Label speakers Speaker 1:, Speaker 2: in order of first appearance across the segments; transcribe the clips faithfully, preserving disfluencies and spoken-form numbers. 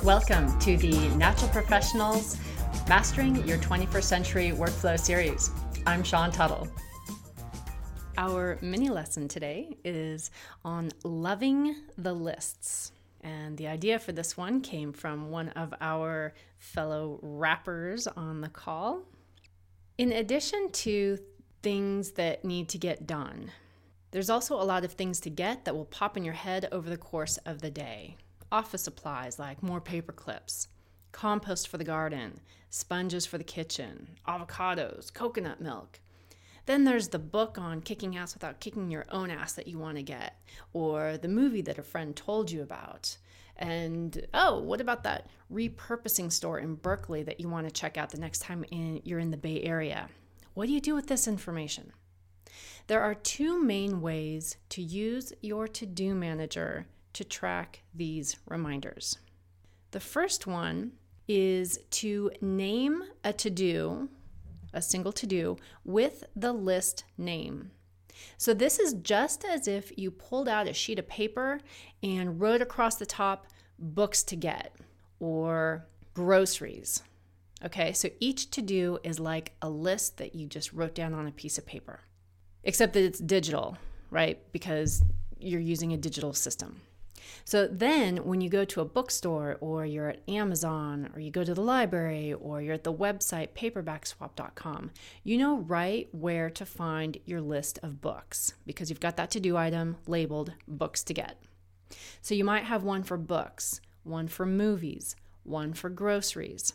Speaker 1: Welcome to the Natural Professionals Mastering Your twenty-first Century Workflow series. I'm Shawn Tuttle. Our mini lesson today is on loving the lists. And the idea for this one came from one of our fellow rappers on the call. In addition to things that need to get done, there's also a lot of things to get that will pop in your head over the course of the day. Office supplies like more paper clips, compost for the garden, sponges for the kitchen, avocados, coconut milk. Then there's the book on kicking ass without kicking your own ass that you want to get, or the movie that a friend told you about. And, oh, what about that repurposing store in Berkeley that you want to check out the next time in, you're in the Bay Area? What do you do with this information? There are two main ways to use your to-do manager to track these reminders. The first one is to name a to-do, a single to-do, with the list name. So this is just as if you pulled out a sheet of paper and wrote across the top books to get or groceries. Okay, so each to-do is like a list that you just wrote down on a piece of paper, except that it's digital, right? Because you're using a digital system. So then when you go to a bookstore or you're at Amazon or you go to the library or you're at the website paperback swap dot com, you know right where to find your list of books because you've got that to-do item labeled books to get. So you might have one for books, one for movies, one for groceries.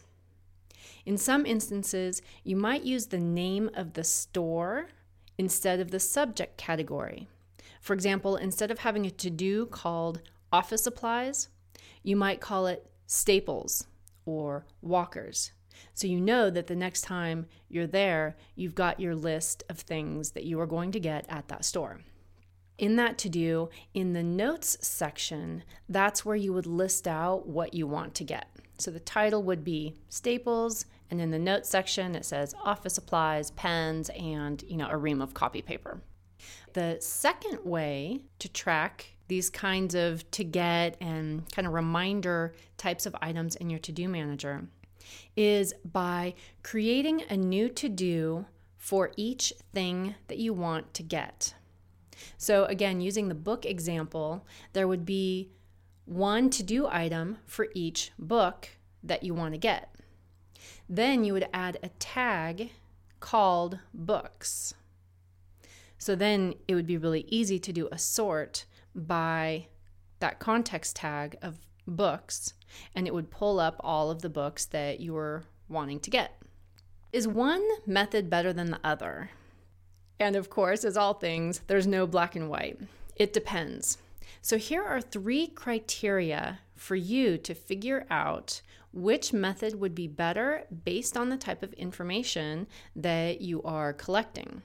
Speaker 1: In some instances, you might use the name of the store instead of the subject category. For example, instead of having a to-do called office supplies, you might call it staples or walkers. So you know that the next time you're there, you've got your list of things that you are going to get at that store. In that to-do, in the notes section, that's where you would list out what you want to get. So the title would be staples, and in the notes section, it says office supplies, pens, and you know a ream of copy paper. The second way to track these kinds of to get and kind of reminder types of items in your to-do manager is by creating a new to-do for each thing that you want to get. So again, using the book example, there would be one to-do item for each book that you want to get. Then you would add a tag called books. So then it would be really easy to do a sort by that context tag of books, and it would pull up all of the books that you were wanting to get. Is one method better than the other? And of course, as all things, there's no black and white. It depends. So here are three criteria for you to figure out which method would be better based on the type of information that you are collecting.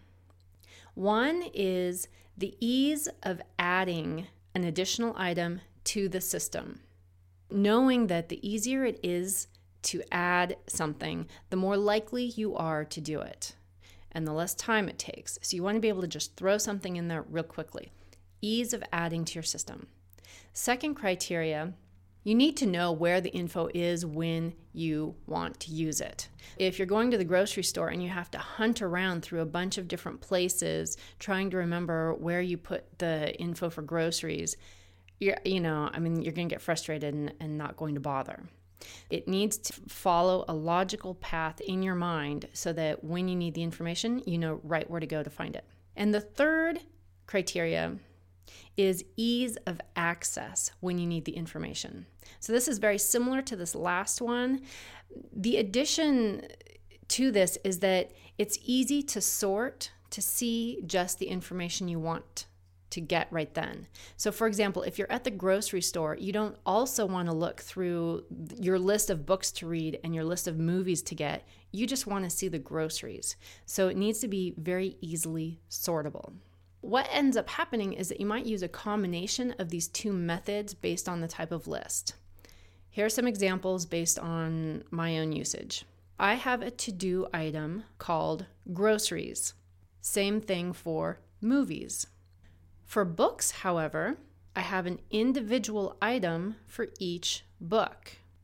Speaker 1: One is the ease of adding an additional item to the system. Knowing that the easier it is to add something, the more likely you are to do it, and the less time it takes. So you want to be able to just throw something in there real quickly. Ease of adding to your system. Second criteria, you need to know where the info is when you want to use it. If you're going to the grocery store and you have to hunt around through a bunch of different places trying to remember where you put the info for groceries, you're, you know, I mean, you're going to get frustrated and, and not going to bother. It needs to follow a logical path in your mind so that when you need the information, you know right where to go to find it. And the third criteria is ease of access when you need the information. So this is very similar to this last one. The addition to this is that it's easy to sort to see just the information you want to get right then. So for example, if you're at the grocery store, you don't also want to look through your list of books to read and your list of movies to get. You just want to see the groceries. So it needs to be very easily sortable. What ends up happening is that you might use a combination of these two methods based on the type of list. Here are some examples based on my own usage. I have a to-do item called groceries. Same thing for movies. For books, however, I have an individual item for each book.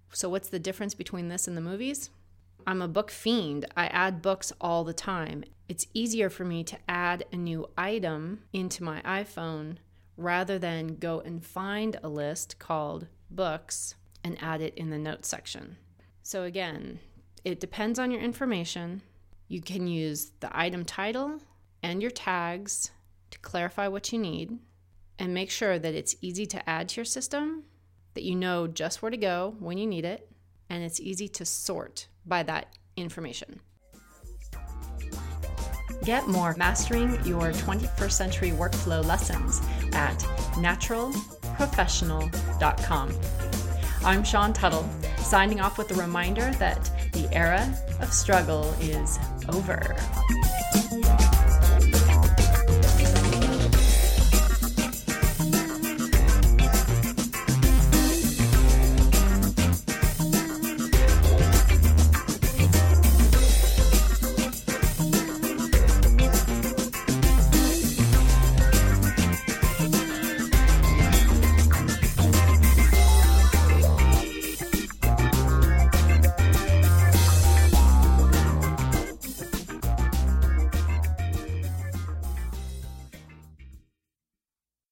Speaker 1: So what's the difference between this and the movies? I'm a book fiend. I add books all the time. It's easier for me to add a new item into my iPhone rather than go and find a list called books and add it in the notes section. So again, it depends on your information. You can use the item title and your tags to clarify what you need and make sure that it's easy to add to your system, that you know just where to go when you need it, and it's easy to sort by that information. Get more Mastering Your twenty-first Century Workflow lessons at natural professional dot com. I'm Shawn Tuttle, signing off with a reminder that the era of struggle is over.